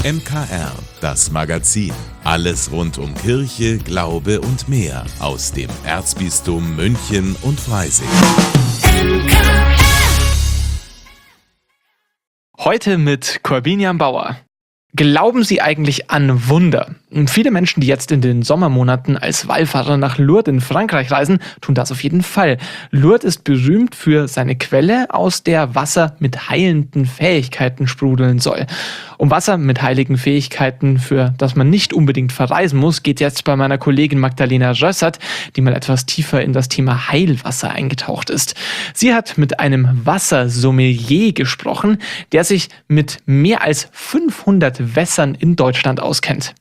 MKR, das Magazin. Alles rund um Kirche, Glaube und mehr aus dem Erzbistum München und Freising. Heute mit Corbinian Bauer. Glauben Sie eigentlich an Wunder? Viele Menschen, die jetzt in den Sommermonaten als Wallfahrer nach Lourdes in Frankreich reisen, tun das auf jeden Fall. Lourdes ist berühmt für seine Quelle, aus der Wasser mit heilenden Fähigkeiten sprudeln soll. Um Wasser mit heiligen Fähigkeiten, für das man nicht unbedingt verreisen muss, geht jetzt bei meiner Kollegin Magdalena Rössert, die mal etwas tiefer in das Thema Heilwasser eingetaucht ist. Sie hat mit einem Wassersommelier gesprochen, der sich mit mehr als 500 Wässern in Deutschland auskennt.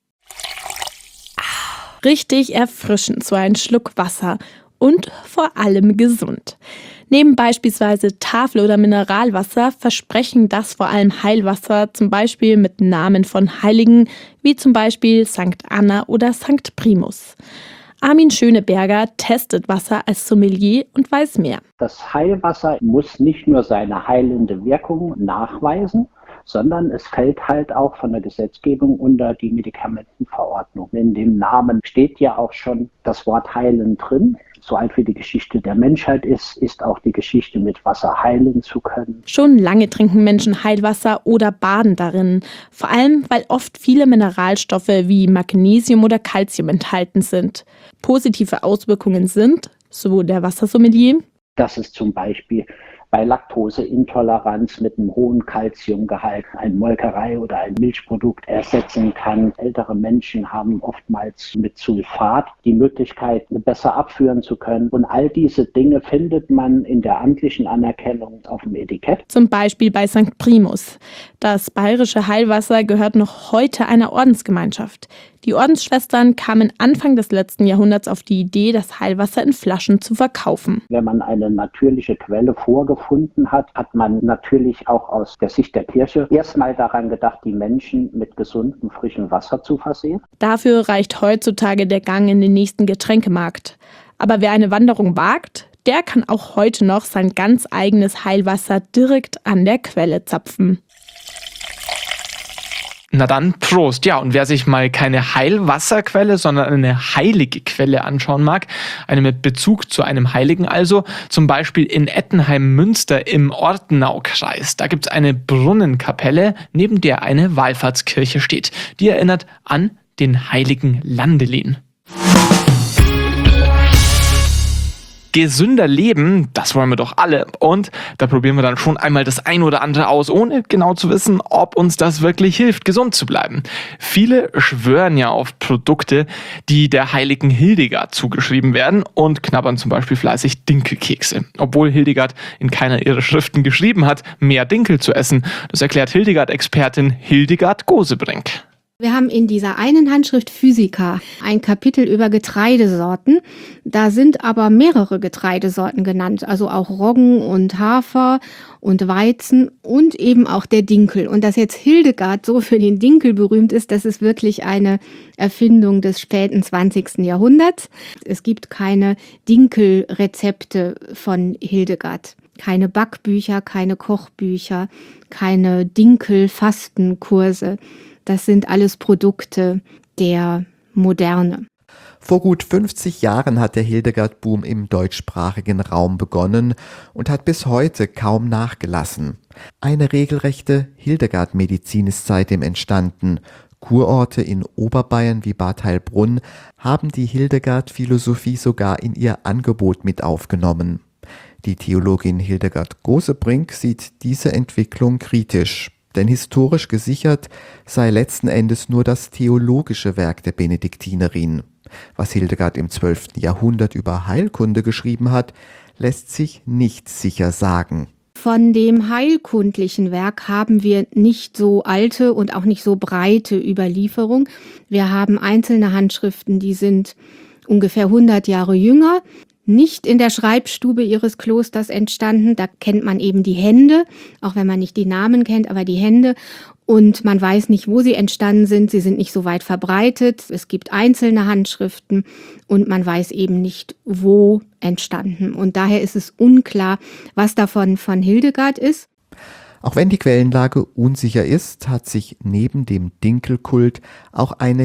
Richtig erfrischend, so ein Schluck Wasser und vor allem gesund. Neben beispielsweise Tafel- oder Mineralwasser versprechen das vor allem Heilwasser, zum Beispiel mit Namen von Heiligen, wie zum Beispiel St. Anna oder St. Primus. Armin Schöneberger testet Wasser als Sommelier und weiß mehr. Das Heilwasser muss nicht nur seine heilende Wirkung nachweisen, sondern es fällt halt auch von der Gesetzgebung unter die Medikamentenverordnung. In dem Namen steht ja auch schon das Wort heilen drin. So alt wie die Geschichte der Menschheit ist auch die Geschichte, mit Wasser heilen zu können. Schon lange trinken Menschen Heilwasser oder baden darin. Vor allem, weil oft viele Mineralstoffe wie Magnesium oder Calcium enthalten sind. Positive Auswirkungen sind, so der Wassersommelier, dass es zum Beispiel bei Laktoseintoleranz mit einem hohen Calciumgehalt ein Molkerei oder ein Milchprodukt ersetzen kann. Ältere Menschen haben oftmals mit Sulfat die Möglichkeit, besser abführen zu können. Und all diese Dinge findet man in der amtlichen Anerkennung auf dem Etikett. Zum Beispiel bei St. Primus. Das bayerische Heilwasser gehört noch heute einer Ordensgemeinschaft. Die Ordensschwestern kamen Anfang des letzten Jahrhunderts auf die Idee, das Heilwasser in Flaschen zu verkaufen. Wenn man eine natürliche Quelle vorgefunden hat, hat man natürlich auch aus der Sicht der Kirche erstmal daran gedacht, die Menschen mit gesundem, frischem Wasser zu versehen. Dafür reicht heutzutage der Gang in den nächsten Getränkemarkt. Aber wer eine Wanderung wagt, der kann auch heute noch sein ganz eigenes Heilwasser direkt an der Quelle zapfen. Na dann, Prost. Ja, und wer sich mal keine Heilwasserquelle, sondern eine heilige Quelle anschauen mag, eine mit Bezug zu einem Heiligen also, zum Beispiel in Ettenheim-Münster im Ortenaukreis. Da gibt's eine Brunnenkapelle, neben der eine Wallfahrtskirche steht. Die erinnert an den heiligen Landelin. Gesünder leben, das wollen wir doch alle. Und da probieren wir dann schon einmal das ein oder andere aus, ohne genau zu wissen, ob uns das wirklich hilft, gesund zu bleiben. Viele schwören ja auf Produkte, die der heiligen Hildegard zugeschrieben werden und knabbern zum Beispiel fleißig Dinkelkekse. Obwohl Hildegard in keiner ihrer Schriften geschrieben hat, mehr Dinkel zu essen. Das erklärt Hildegard-Expertin Hildegard Gosebrink. Wir haben in dieser einen Handschrift Physica ein Kapitel über Getreidesorten. Da sind aber mehrere Getreidesorten genannt, also auch Roggen und Hafer und Weizen und eben auch der Dinkel. Und dass jetzt Hildegard so für den Dinkel berühmt ist, das ist wirklich eine Erfindung des späten 20. Jahrhunderts. Es gibt keine Dinkelrezepte von Hildegard. Keine Backbücher, keine Kochbücher, keine Dinkelfastenkurse. Das sind alles Produkte der Moderne. Vor gut 50 Jahren hat der Hildegard-Boom im deutschsprachigen Raum begonnen und hat bis heute kaum nachgelassen. Eine regelrechte Hildegard-Medizin ist seitdem entstanden. Kurorte in Oberbayern wie Bad Heilbrunn haben die Hildegard-Philosophie sogar in ihr Angebot mit aufgenommen. Die Theologin Hildegard Gosebrink sieht diese Entwicklung kritisch. Denn historisch gesichert sei letzten Endes nur das theologische Werk der Benediktinerin. Was Hildegard im 12. Jahrhundert über Heilkunde geschrieben hat, lässt sich nicht sicher sagen. Von dem heilkundlichen Werk haben wir nicht so alte und auch nicht so breite Überlieferung. Wir haben einzelne Handschriften, die sind ungefähr 100 Jahre jünger. Nicht in der Schreibstube ihres Klosters entstanden. Da kennt man eben die Hände, auch wenn man nicht die Namen kennt, aber die Hände. Und man weiß nicht, wo sie entstanden sind. Sie sind nicht so weit verbreitet. Es gibt einzelne Handschriften und man weiß eben nicht, wo entstanden. Und daher ist es unklar, was davon von Hildegard ist. Auch wenn die Quellenlage unsicher ist, hat sich neben dem Dinkelkult auch eine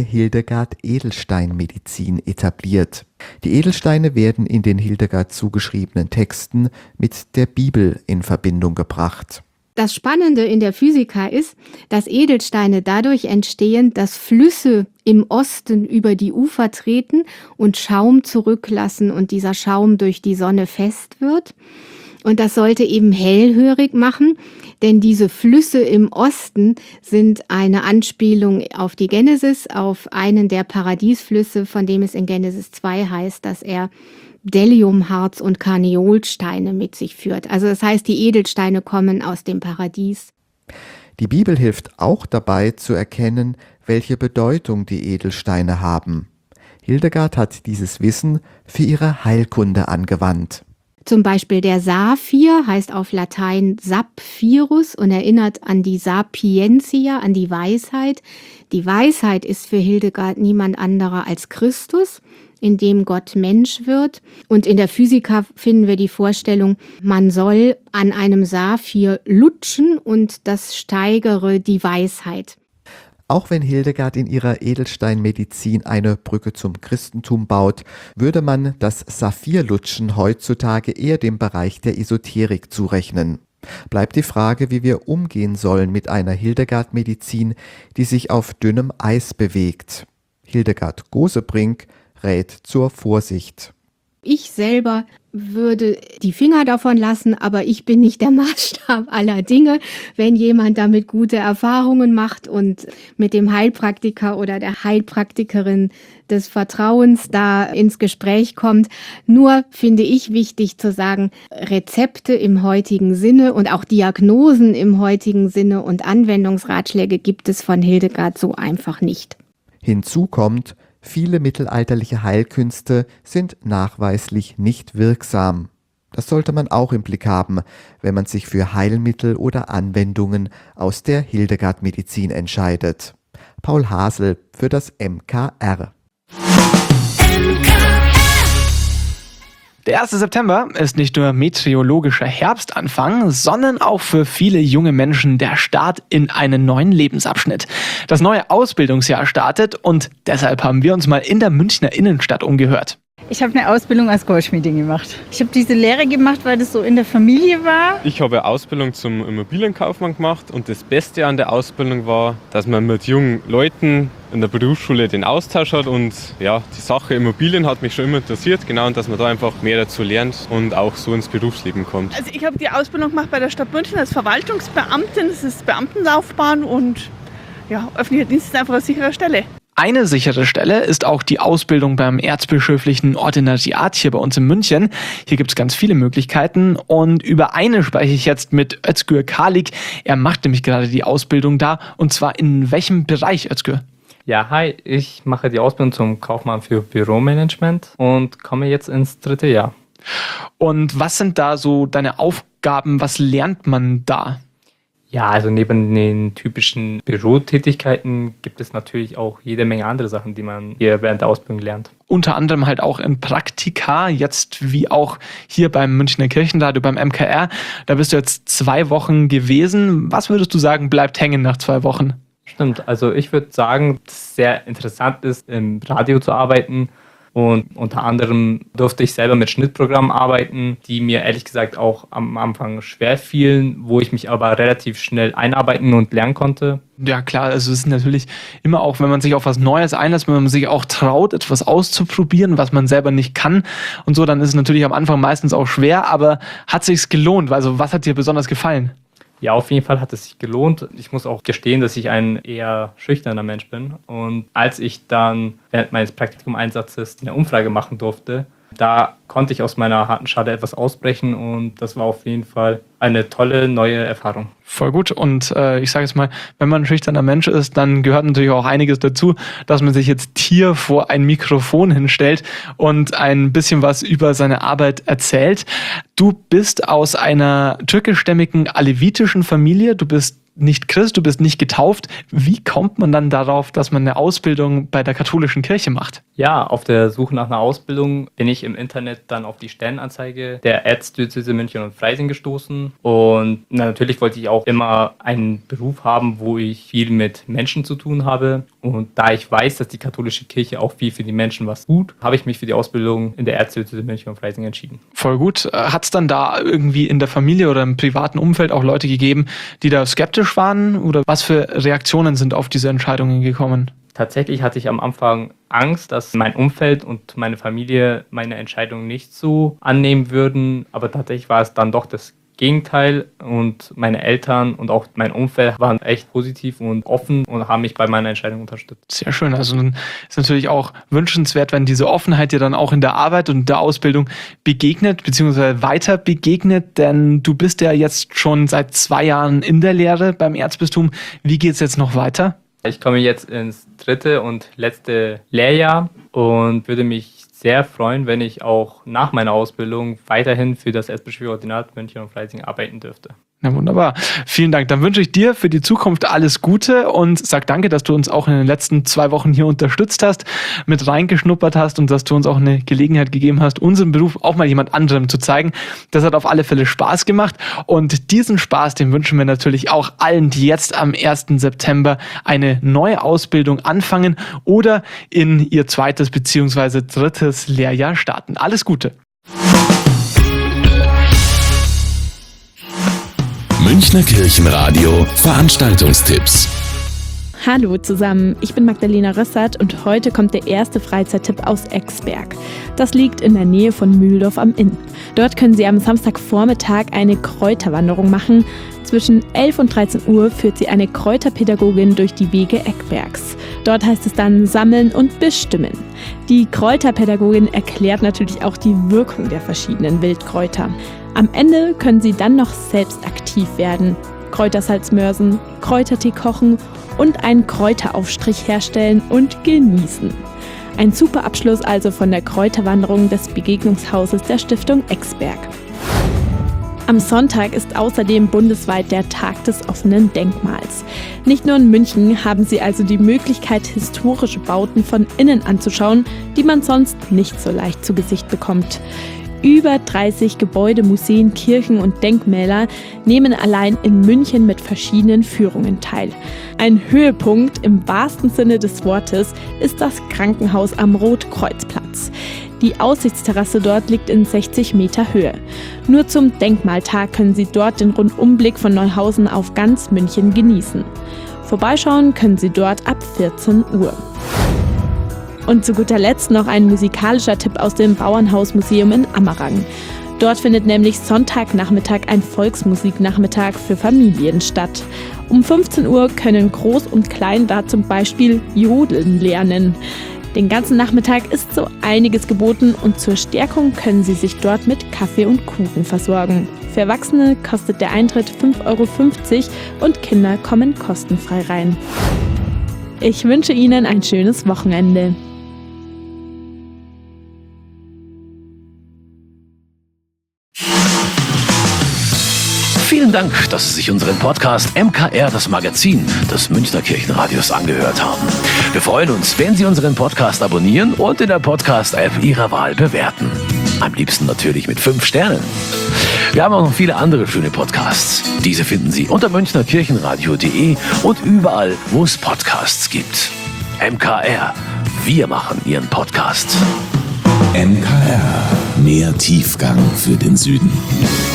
Hildegard-Edelstein-Medizin etabliert. Die Edelsteine werden in den Hildegard zugeschriebenen Texten mit der Bibel in Verbindung gebracht. Das Spannende in der Physika ist, dass Edelsteine dadurch entstehen, dass Flüsse im Osten über die Ufer treten und Schaum zurücklassen und dieser Schaum durch die Sonne fest wird. Und das sollte eben hellhörig machen, denn diese Flüsse im Osten sind eine Anspielung auf die Genesis, auf einen der Paradiesflüsse, von dem es in Genesis 2 heißt, dass er Bdelliumharz und Karneolsteine mit sich führt. Also das heißt, die Edelsteine kommen aus dem Paradies. Die Bibel hilft auch dabei zu erkennen, welche Bedeutung die Edelsteine haben. Hildegard hat dieses Wissen für ihre Heilkunde angewandt. Zum Beispiel der Saphir heißt auf Latein Sapphirus und erinnert an die Sapientia, an die Weisheit. Die Weisheit ist für Hildegard niemand anderer als Christus, in dem Gott Mensch wird. Und in der Physika finden wir die Vorstellung, man soll an einem Saphir lutschen und das steigere die Weisheit. Auch wenn Hildegard in ihrer Edelsteinmedizin eine Brücke zum Christentum baut, würde man das Saphirlutschen heutzutage eher dem Bereich der Esoterik zurechnen. Bleibt die Frage, wie wir umgehen sollen mit einer Hildegard-Medizin, die sich auf dünnem Eis bewegt. Hildegard Gosebrink rät zur Vorsicht. Ich selber würde die Finger davon lassen, aber ich bin nicht der Maßstab aller Dinge. Wenn jemand damit gute Erfahrungen macht und mit dem Heilpraktiker oder der Heilpraktikerin des Vertrauens da ins Gespräch kommt. Nur finde ich wichtig zu sagen, Rezepte im heutigen Sinne und auch Diagnosen im heutigen Sinne und Anwendungsratschläge gibt es von Hildegard so einfach nicht. Hinzu kommt, viele mittelalterliche Heilkünste sind nachweislich nicht wirksam. Das sollte man auch im Blick haben, wenn man sich für Heilmittel oder Anwendungen aus der Hildegard-Medizin entscheidet. Paul Hasel für das MKR. Der 1. September ist nicht nur meteorologischer Herbstanfang, sondern auch für viele junge Menschen der Start in einen neuen Lebensabschnitt. Das neue Ausbildungsjahr startet und deshalb haben wir uns mal in der Münchner Innenstadt umgehört. Ich habe eine Ausbildung als Goldschmiedin gemacht. Ich habe diese Lehre gemacht, weil das so in der Familie war. Ich habe eine Ausbildung zum Immobilienkaufmann gemacht und das Beste an der Ausbildung war, dass man mit jungen Leuten in der Berufsschule den Austausch hat und ja, die Sache Immobilien hat mich schon immer interessiert, genau, und dass man da einfach mehr dazu lernt und auch so ins Berufsleben kommt. Also ich habe die Ausbildung gemacht bei der Stadt München als Verwaltungsbeamtin, das ist Beamtenlaufbahn und ja, öffentlicher Dienst ist einfach eine sichere Stelle. Eine sichere Stelle ist auch die Ausbildung beim erzbischöflichen Ordinariat hier bei uns in München. Hier gibt es ganz viele Möglichkeiten und über eine spreche ich jetzt mit Özgür Kalik. Er macht nämlich gerade die Ausbildung da und zwar in welchem Bereich, Özgür? Ja, hi, ich mache die Ausbildung zum Kaufmann für Büromanagement und komme jetzt ins 3. Jahr. Und was sind da so deine Aufgaben, was lernt man da? Ja, also neben den typischen Bürotätigkeiten gibt es natürlich auch jede Menge andere Sachen, die man hier während der Ausbildung lernt. Unter anderem halt auch in Praktika, jetzt wie auch hier beim Münchner Kirchenradio, beim MKR. Da bist du jetzt 2 Wochen gewesen. Was würdest du sagen, bleibt hängen nach 2 Wochen? Stimmt, also ich würde sagen, dass es sehr interessant ist, im Radio zu arbeiten. Und unter anderem durfte ich selber mit Schnittprogrammen arbeiten, die mir ehrlich gesagt auch am Anfang schwer fielen, wo ich mich aber relativ schnell einarbeiten und lernen konnte. Ja klar, also es ist natürlich immer auch, wenn man sich auf was Neues einlässt, wenn man sich auch traut, etwas auszuprobieren, was man selber nicht kann und so, dann ist es natürlich am Anfang meistens auch schwer, aber hat sich's gelohnt? Also was hat dir besonders gefallen? Ja, auf jeden Fall hat es sich gelohnt. Ich muss auch gestehen, dass ich ein eher schüchterner Mensch bin. Und als ich dann während meines Praktikumeinsatzes eine Umfrage machen durfte, da konnte ich aus meiner harten Schale etwas ausbrechen und das war auf jeden Fall eine tolle neue Erfahrung. Voll gut und ich sage jetzt mal, wenn man ein schüchterner Mensch ist, dann gehört natürlich auch einiges dazu, dass man sich jetzt hier vor ein Mikrofon hinstellt und ein bisschen was über seine Arbeit erzählt. Du bist aus einer türkischstämmigen alevitischen Familie, du bist nicht Christ, du bist nicht getauft. Wie kommt man dann darauf, dass man eine Ausbildung bei der katholischen Kirche macht? Ja, auf der Suche nach einer Ausbildung bin ich im Internet dann auf die Stellenanzeige der Erzdiözese München und Freising gestoßen. Und natürlich wollte ich auch immer einen Beruf haben, wo ich viel mit Menschen zu tun habe. Und da ich weiß, dass die katholische Kirche auch viel für die Menschen was tut, habe ich mich für die Ausbildung in der Erzdiözese München und Freising entschieden. Voll gut. Hat es dann da irgendwie in der Familie oder im privaten Umfeld auch Leute gegeben, die da skeptisch waren? Oder was für Reaktionen sind auf diese Entscheidungen gekommen? Tatsächlich hatte ich am Anfang Angst, dass mein Umfeld und meine Familie meine Entscheidung nicht so annehmen würden. Aber tatsächlich war es dann doch das Gegenteil und meine Eltern und auch mein Umfeld waren echt positiv und offen und haben mich bei meiner Entscheidung unterstützt. Sehr schön. Also dann ist natürlich auch wünschenswert, wenn diese Offenheit dir dann auch in der Arbeit und der Ausbildung begegnet, beziehungsweise weiter begegnet, denn du bist ja jetzt schon seit 2 Jahren in der Lehre beim Erzbistum. Wie geht es jetzt noch weiter? Ich komme jetzt ins 3. und letzte Lehrjahr und würde mich sehr freuen, wenn ich auch nach meiner Ausbildung weiterhin für das Erzbischöfliche Ordinat München und Freising arbeiten dürfte. Na wunderbar. Vielen Dank. Dann wünsche ich dir für die Zukunft alles Gute und sag danke, dass du uns auch in den letzten 2 Wochen hier unterstützt hast, mit reingeschnuppert hast und dass du uns auch eine Gelegenheit gegeben hast, unseren Beruf auch mal jemand anderem zu zeigen. Das hat auf alle Fälle Spaß gemacht und diesen Spaß, den wünschen wir natürlich auch allen, die jetzt am 1. September eine neue Ausbildung anfangen oder in ihr 2. bzw. 3. Lehrjahr starten. Alles Gute. Münchner Kirchenradio Veranstaltungstipps. Hallo zusammen, ich bin Magdalena Rössert und heute kommt der erste Freizeittipp aus Exberg. Das liegt in der Nähe von Mühldorf am Inn. Dort können Sie am Samstagvormittag eine Kräuterwanderung machen. Zwischen 11 und 13 Uhr führt Sie eine Kräuterpädagogin durch die Wege Eckbergs. Dort heißt es dann sammeln und bestimmen. Die Kräuterpädagogin erklärt natürlich auch die Wirkung der verschiedenen Wildkräuter. Am Ende können Sie dann noch selbst aktiv werden. Kräutersalzmörsen, Kräutertee kochen und einen Kräuteraufstrich herstellen und genießen. Ein super Abschluss also von der Kräuterwanderung des Begegnungshauses der Stiftung Exberg. Am Sonntag ist außerdem bundesweit der Tag des offenen Denkmals. Nicht nur in München haben Sie also die Möglichkeit, historische Bauten von innen anzuschauen, die man sonst nicht so leicht zu Gesicht bekommt. Über 30 Gebäude, Museen, Kirchen und Denkmäler nehmen allein in München mit verschiedenen Führungen teil. Ein Höhepunkt im wahrsten Sinne des Wortes ist das Krankenhaus am Rotkreuzplatz. Die Aussichtsterrasse dort liegt in 60 Meter Höhe. Nur zum Denkmaltag können Sie dort den Rundumblick von Neuhausen auf ganz München genießen. Vorbeischauen können Sie dort ab 14 Uhr. Und zu guter Letzt noch ein musikalischer Tipp aus dem Bauernhausmuseum in Ammerang. Dort findet nämlich Sonntagnachmittag ein Volksmusiknachmittag für Familien statt. Um 15 Uhr können Groß und Klein da zum Beispiel jodeln lernen. Den ganzen Nachmittag ist so einiges geboten und zur Stärkung können Sie sich dort mit Kaffee und Kuchen versorgen. Für Erwachsene kostet der Eintritt 5,50 € und Kinder kommen kostenfrei rein. Ich wünsche Ihnen ein schönes Wochenende. Vielen Dank, dass Sie sich unseren Podcast MKR, das Magazin des Münchner Kirchenradios, angehört haben. Wir freuen uns, wenn Sie unseren Podcast abonnieren und in der Podcast-App Ihrer Wahl bewerten. Am liebsten natürlich mit 5 Sternen. Wir haben auch noch viele andere schöne Podcasts. Diese finden Sie unter münchnerkirchenradio.de und überall, wo es Podcasts gibt. MKR, wir machen Ihren Podcast. MKR, mehr Tiefgang für den Süden.